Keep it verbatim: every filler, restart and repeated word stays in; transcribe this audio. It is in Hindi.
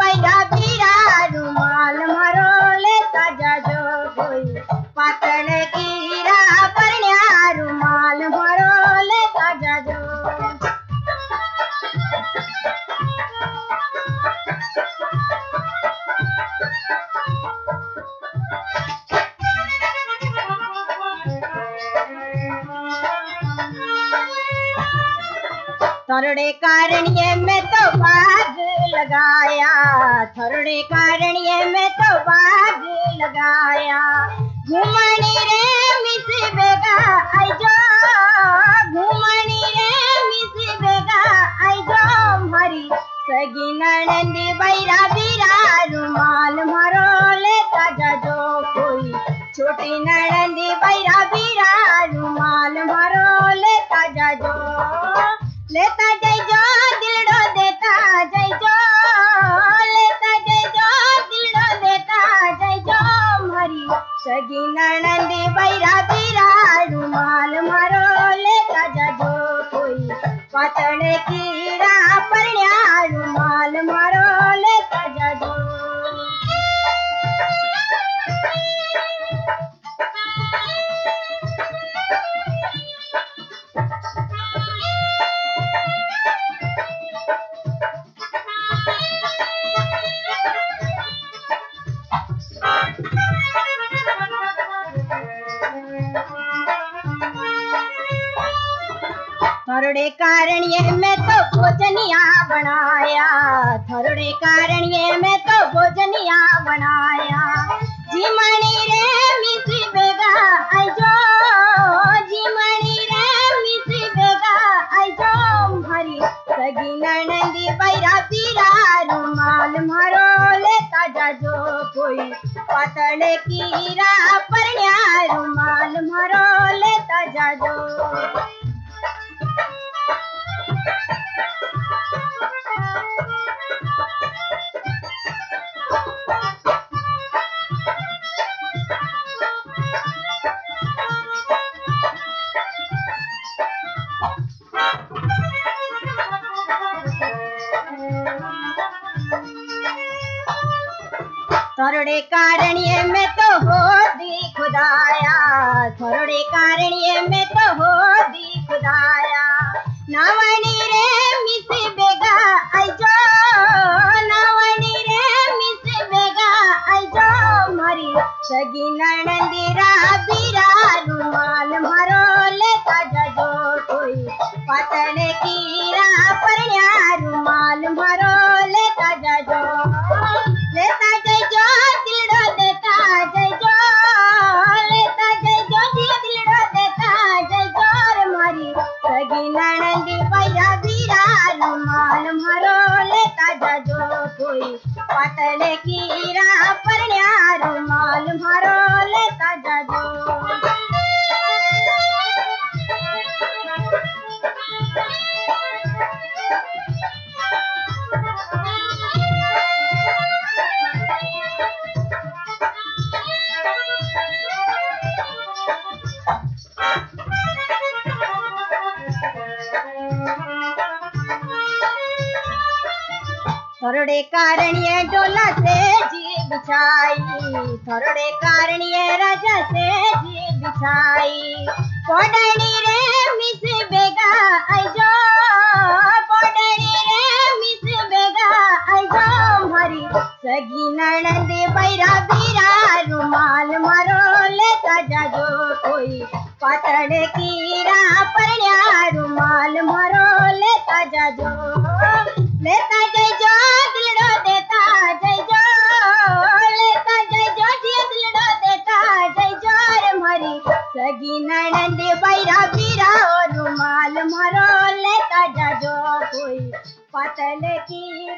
बैरा बीरा रुमाल मारो लेता जाजो कोई पातल कीरा परण्या रुमाल मारो लेता जाजो। थोड़े कारण ये मैं तो भाग लगाया, थोड़े कारण ये मैं तो भाग लगाया। घुमनी रे मिस बेगा आई जो, घुमनी रे मिस बेगा आई जो हमारी सगी ननंदी बैरा बीरा रुमाल मारो लेता जाजो कोई छोटी ननंदी बैरा बीरा रुमाल मारो लेता जाजो। लेता जाइजो दिलडो देता जाइजो, लेता जाइजो दिलडो देता जाइजो हमारी सगी ननंदी बैरा बीरा रुमाल मारो लेता जाजो कोई पातल कीरा परण्या रुमाल मारो लेता जाजो। थोड़े कारण ये मैं तो भोजनिया बनाया, थोड़े कारण ये मैं तो भोजनिया बनाया। जीमनी रे मिस बेगा आई जो, जीमनी रे मिस बेगा आई जो हमारी सगी ननंदी बैरा बीरा रुमाल मारो लेता जाजो कोई पातल कीरा परण्या रुमाल मारो लेता जाजो। थोड़े कारण ये मैं तो हो दी खुदाया, थोड़े कारण ये मैं तो हो दी खुदाया। नावनी रे मिस बेगा आई जो, नावनी रे मिस बेगा आई जो हमारी सगी ननंदी रा बीरा रुमाल मारो लेता जाजो कोई पातल कीरा परण्या रुमाल मारो लेता जाजो। लेता जाइजो दिलडो देता जाइजो, लेता जाइजो दिलडो देता जाइजो रे मारी सगी ननंदी बैरा बीरा रुमाल मारो लेता जाजो कोई पातल कीरा परण्या रुमाल मारो लेता जाजो। थोड़े कारण ये डोला से जी बिछाई, थोड़े कारण ये राजा से जी बिछाई। पोडनी रे मिस बेगा आई जो, पोडनी रे मिस बेगा आई जो हमारी सगी ननंदी बैरा बीरा रुमाल मारो लेता जाजो कोई पातल कीरा परण्या रुमाल मारो लेता जाजो। लेता जाइजो दिलडो देता जाइजो, लेता जाइजो दिलडो देता जाइजो रे मारी सगी ननंदी बैरा बीरा रुमाल मारो लेता जाजो कोई पातल की